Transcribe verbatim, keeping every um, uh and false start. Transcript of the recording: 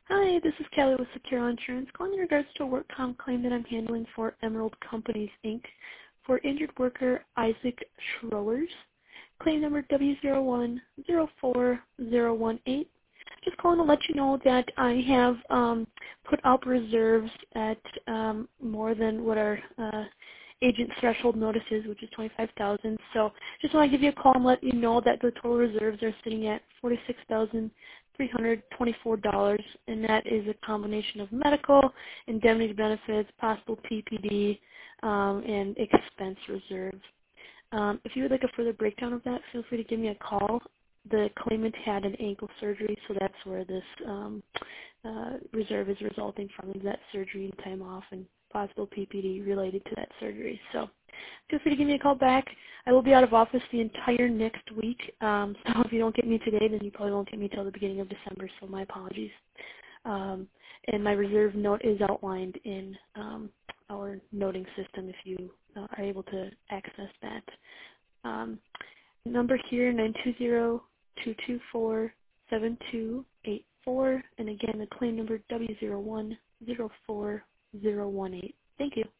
Hi, this is Kelly with Secure Insurance, calling in regards to a work comp claim that I'm handling for Emerald Companies, Incorporated for injured worker Isaac Schroers. Claim number W zero one zero four zero one eight. Just calling to let you know that I have um, put up reserves at um, more than what our uh, agent threshold notice is, which is twenty-five thousand dollars. So just want to give you a call and let you know that the total reserves are sitting at forty-six thousand three hundred twenty-four dollars, and that is a combination of medical, indemnity benefits, possible P P D, um, and expense reserves. Um, if you would like a further breakdown of that, feel free to give me a call. The claimant had an ankle surgery, so that's where this um, uh, reserve is resulting from, is that surgery and time off and possible P P D related to that surgery. So feel free to give me a call back. I will be out of office the entire next week, um, so if you don't get me today, then you probably won't get me until the beginning of December, so my apologies. Um, and my reserve note is outlined in um, our noting system if you uh, are able to access that. Um, number here, nine two zero, two two four, seven two eight four, and again, the claim number W zero one zero four zero one eight. Thank you.